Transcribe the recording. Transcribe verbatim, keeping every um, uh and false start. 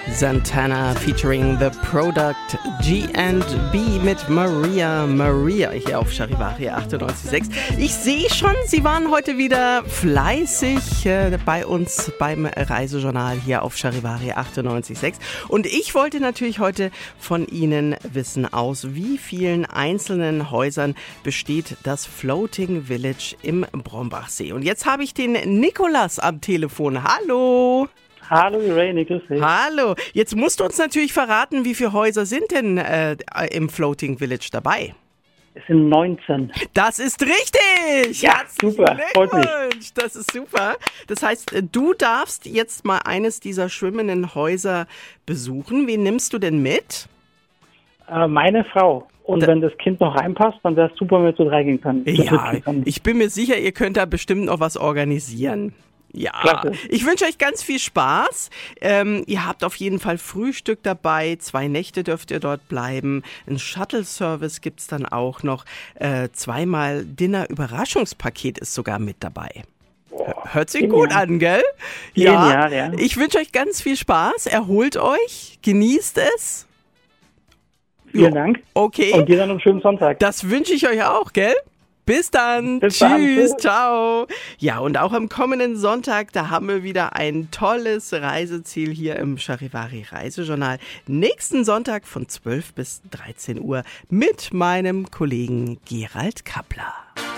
Santana featuring The Product G and B mit Maria Maria hier auf Charivari achtundneunzig Komma sechs. Ich sehe schon, Sie waren heute wieder fleißig äh, bei uns beim Reisejournal hier auf Charivari achtundneunzig Komma sechs. Und ich wollte natürlich heute von Ihnen wissen, aus wie vielen einzelnen Häusern besteht das Floating Village im Brombachsee. Und jetzt habe ich den Nikolas am Telefon. Hallo! Hallo Irene, grüß dich. Hallo, jetzt musst du uns natürlich verraten, wie viele Häuser sind denn äh, im Floating Village dabei? Es sind neunzehn. Das ist richtig! Ja, super, freut mich. Das ist super. Das heißt, du darfst jetzt mal eines dieser schwimmenden Häuser besuchen. Wen nimmst du denn mit? Äh, meine Frau. Und da, wenn das Kind noch reinpasst, dann wäre es super, wenn wir zu drei gehen können. Ja, ich bin mir sicher, ihr könnt da bestimmt noch was organisieren. Ja, klasse. Ich wünsche euch ganz viel Spaß. Ähm, ihr habt auf jeden Fall Frühstück dabei. Zwei Nächte dürft ihr dort bleiben. Ein Shuttle-Service gibt es dann auch noch. Äh, zweimal Dinner-Überraschungspaket ist sogar mit dabei. Boah, hört sich genial. Gut an, gell? Ja. Genial, ja. Ich wünsche euch ganz viel Spaß. Erholt euch. Genießt es. Vielen jo. Dank. Okay. Und dir dann einen schönen Sonntag. Das wünsche ich euch auch, gell? Bis dann. Bis Tschüss. Dann. Ciao. Ja, und auch am kommenden Sonntag, da haben wir wieder ein tolles Reiseziel hier im Charivari Reisejournal. Nächsten Sonntag von zwölf bis dreizehn Uhr mit meinem Kollegen Gerald Kappler.